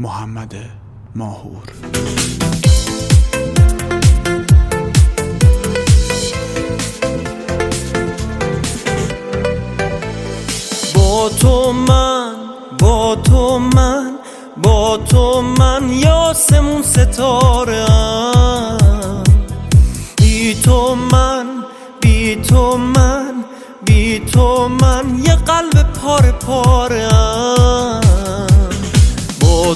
محمد ماهور. با تو من یاسمون ستاره ام، بی تو من یه قلب پاره پاره ام. با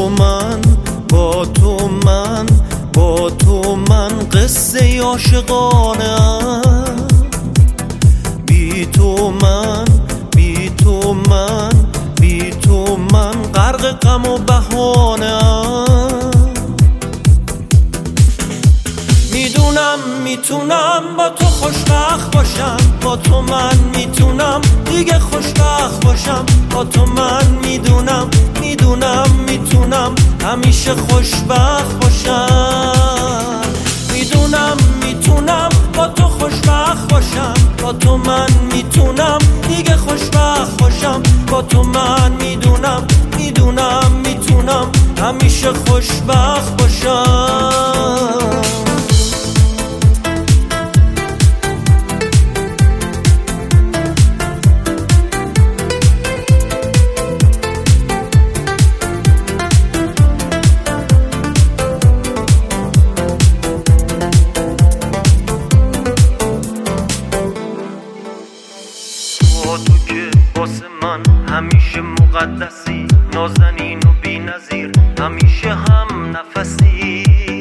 تو من قصه عاشقانه ام، بی تو من غرق غم و بهانه ام. میتونم با تو خوشبخت باشم، با تو من میتونم دیگه خوشبخت باشم، با تو من میدونم میتونم همیشه خوشبخت باشم. میتونم با تو خوشبخت باشم، با تو من میتونم دیگه خوشبخت باشم، با تو من میدونم همیشه خوشبخت باشم. تو که واسه من همیشه مقدسی، نازنین و بی نظیر، همیشه هم نفسی.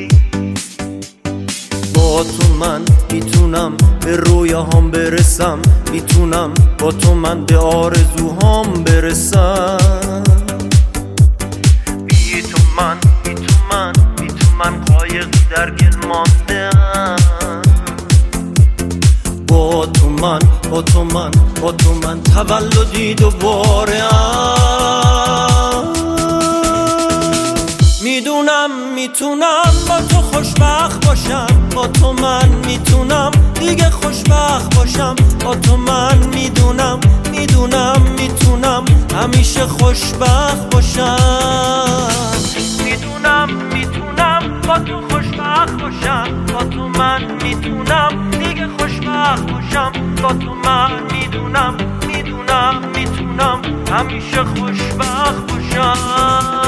با تو من میتونم به رویاهام برسم، میتونم با تو من به آرزوهام برسم. بی تو من قایق در گل ماندم. با تو من تولدی دوباره ام. میتونم با تو خوشبخت باشم، با تو من میتونم دیگه خوشبخت باشم، با تو من میدونم همیشه خوشبخت باشم. میتونم با تو خوشبخت باشم، با تو من میتونم دیگه خوشبخت باشم، با تو من میدونم همیشه خوشبخت باشم.